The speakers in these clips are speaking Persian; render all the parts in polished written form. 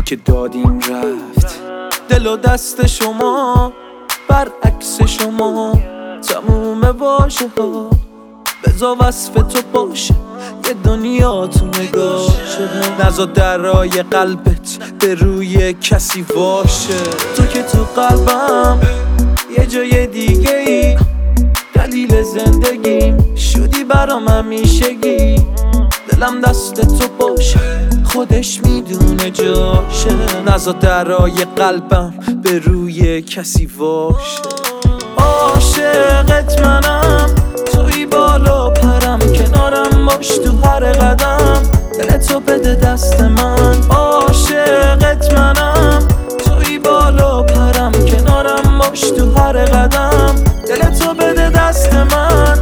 که دادیم رفت. دل و دست شما برعکس شما، تموم واژه ها بذار وصف تو باشه، یه دنیا تو نگاه شده. نذار درای قلبت به روی کسی باشه. تو که تو قلبم یه جای دیگه ای، دلیل زندگیم شدی برام همیشگی. دلم دست تو باشه، خودش میدونه جاشه. نذار درای قلبم به روی کسی باشه. عاشقت منم، توی بالا پرم، کنارم باش تو هر قدم، دل تو بده دست من. عاشقت منم، توی بالا پرم، کنارم باش تو هر قدم، دل تو بده دست من.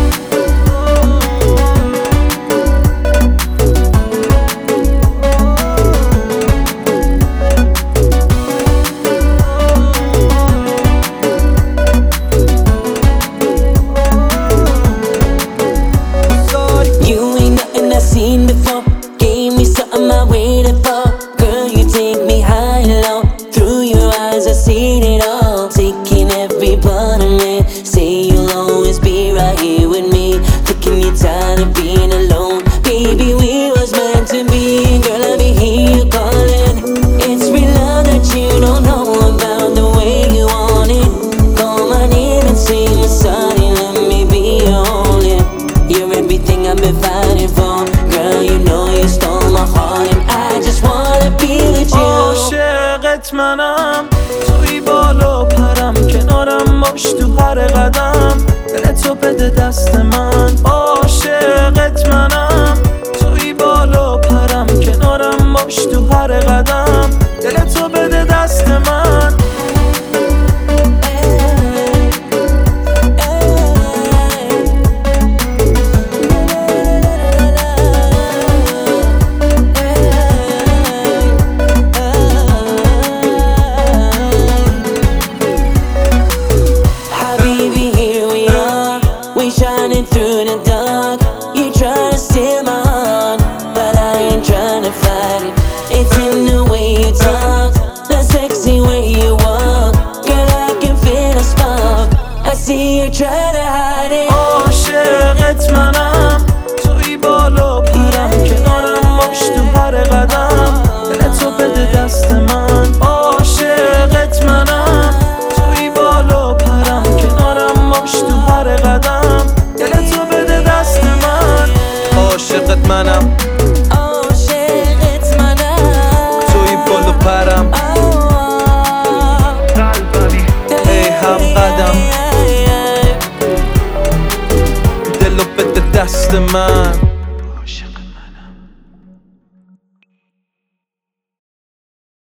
Seen before, gave me something I waited for. Girl, you take me high and low. Through your eyes I seen it all. Taking every part of me. Say you'll always be right here with me. Thinking you're tired of being alone. Baby, we was meant to be. Girl, I be hear you calling. It's real love that you don't know about, the way you want it. Call my name and say I'm sorry, let me be your own, yeah. You're everything I've been fighting for. Girl, you know you stole my heart and I just wanna be with you. عاشقت منم، توی بالا پرم، کنارم باش تو هر قدم، دل تو بده دست من. عاشقت منم، توی بالا پرم، کنارم باش تو هر قدم، دل تو بده دست من. Shining through the dark, you try to steal my heart, but I ain't trying to fight it. It's in the way you talk, the sexy way you walk. Girl, I can feel a spark, I see you try to hide it. عاشقت منم، توی بالا پرم، کنارم باش تو هر قدم، دل تو بده دست من. عاشقت منم، توی بالا پرم، کنارم باش تو هر قدم، دل تو بده دست من. عاشقت منم، عاشقت منم، توی بالا پرم، ای هم قدم، دل بده دست من.